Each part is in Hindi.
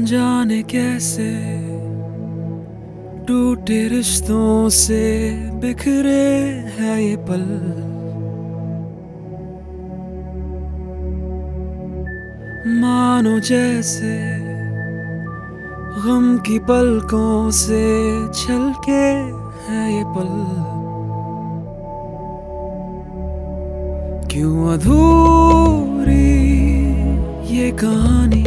जाने कैसे टूटे रिश्तों से बिखरे है ये पल। मानो जैसे गम की पलकों से छलके है ये पल। क्यों अधूरी ये कहानी,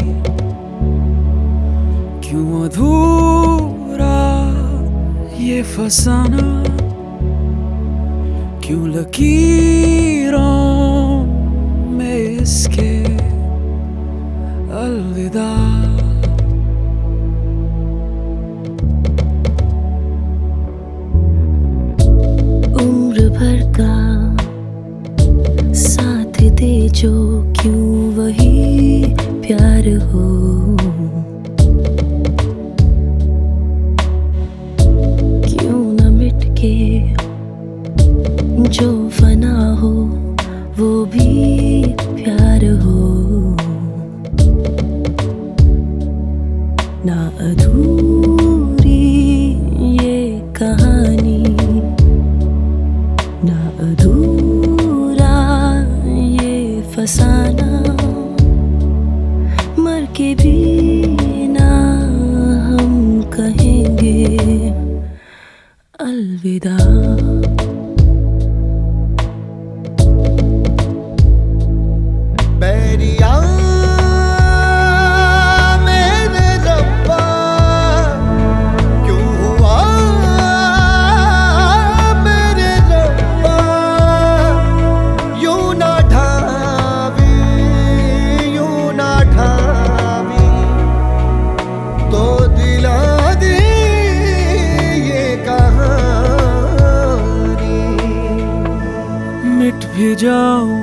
क्यों अधूरा ये फसाना, क्यों लकीरों में इसके अलविदा। उम्र भर का साथ दे जो, क्यों वही प्यार हो। क्यों न मिट के जो फना हो वो भी प्यार हो। ना अधूरी ये कहानी, ना अधूरा ये फसाना, मर के भी ना हम कहेंगे अलविदा। मिट भी जाऊं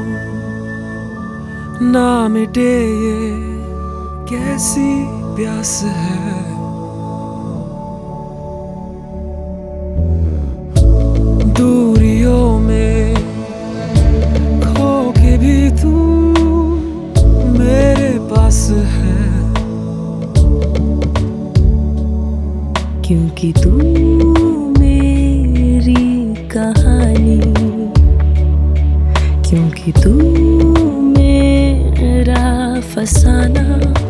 ना मिटे ये कैसी प्यास है। दूरियों में खो के भी तू मेरे पास है। क्योंकि तू मेरी कहानी, क्योंकि तू मेरा फसाना,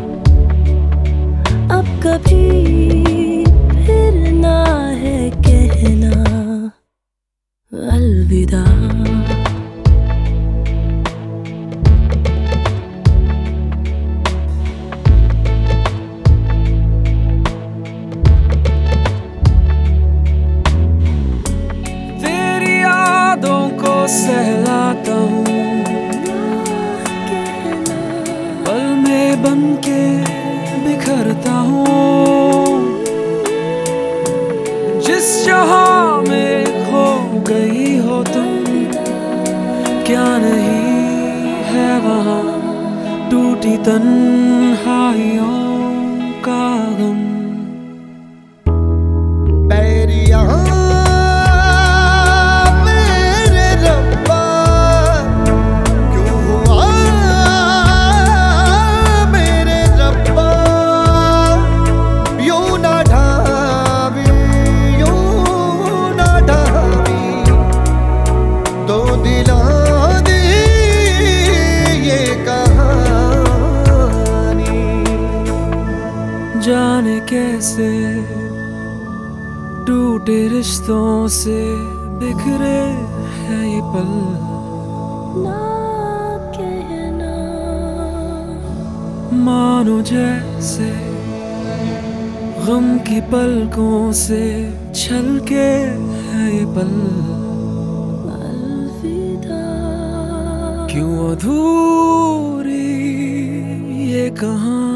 अब कभी फिर ना है कहना अलविदा। तेरी यादों को सहलाता हूँ, पल में बन के बिखरता हूँ। जिस जहां में खो गई हो तुम, क्या नहीं है वहां टूटी तन्हाइयों का गम। जाने कैसे टूटे रिश्तों से बिखरे है ये पल। ना कहना मानो जैसे गम की पलकों से छलके है ये पल। अलविदा। क्यों अधूरी ये कहानी,